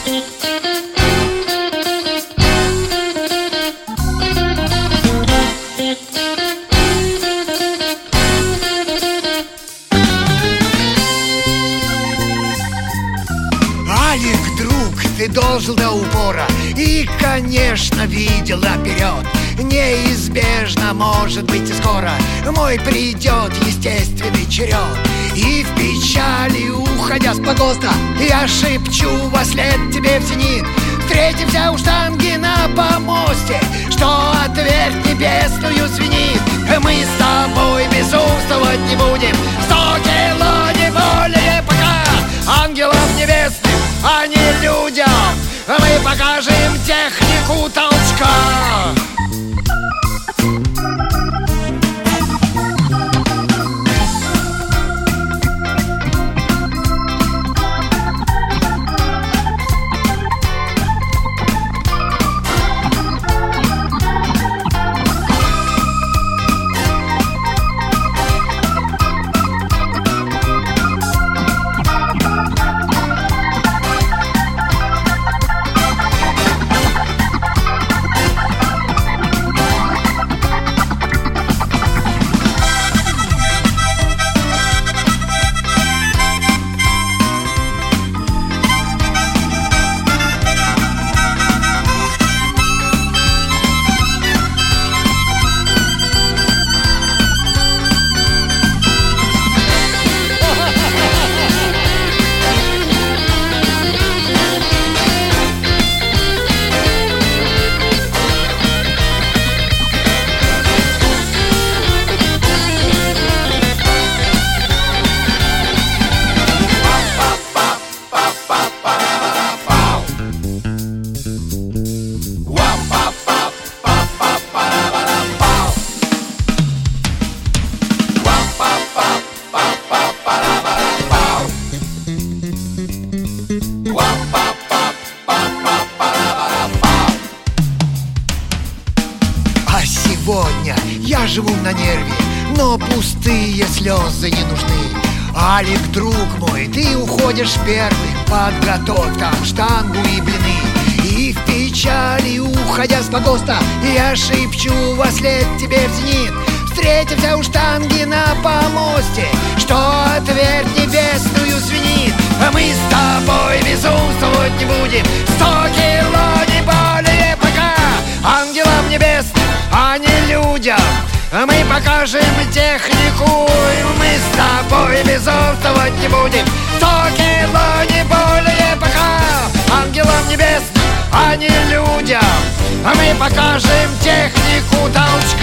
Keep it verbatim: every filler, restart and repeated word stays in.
Алик, друг, ты дожил до упора и, конечно, видел наперед. Неизбежно, может быть, и скоро мой придет естественный черед. И в печали, уходя с погоста, я шепчу во след тебе в зенит: встретимся у штанги на помосте, что ответ небесную звенит. Мы с тобой безумствовать не будем, сто кило не более пока. Ангелам небесным, а не людям, мы покажем технику толчка. А сегодня я живу на нерве, но пустые слезы не нужны. Алик, друг мой, ты уходишь первый, подготовь там штангу и блины. И в печали, уходя с погоста, я шепчу во след тебе в зенит: встретимся у штанги на помосте, что ответ небесную звенит. А мы с тобой безумствовать не будем, сто кило не более пока. Ангелам небесным, а не людям, мы покажем технику. Мы с тобой безумствовать не будем, сто кило не более пока. Ангелам небесным, а не людям, мы покажем технику толчка.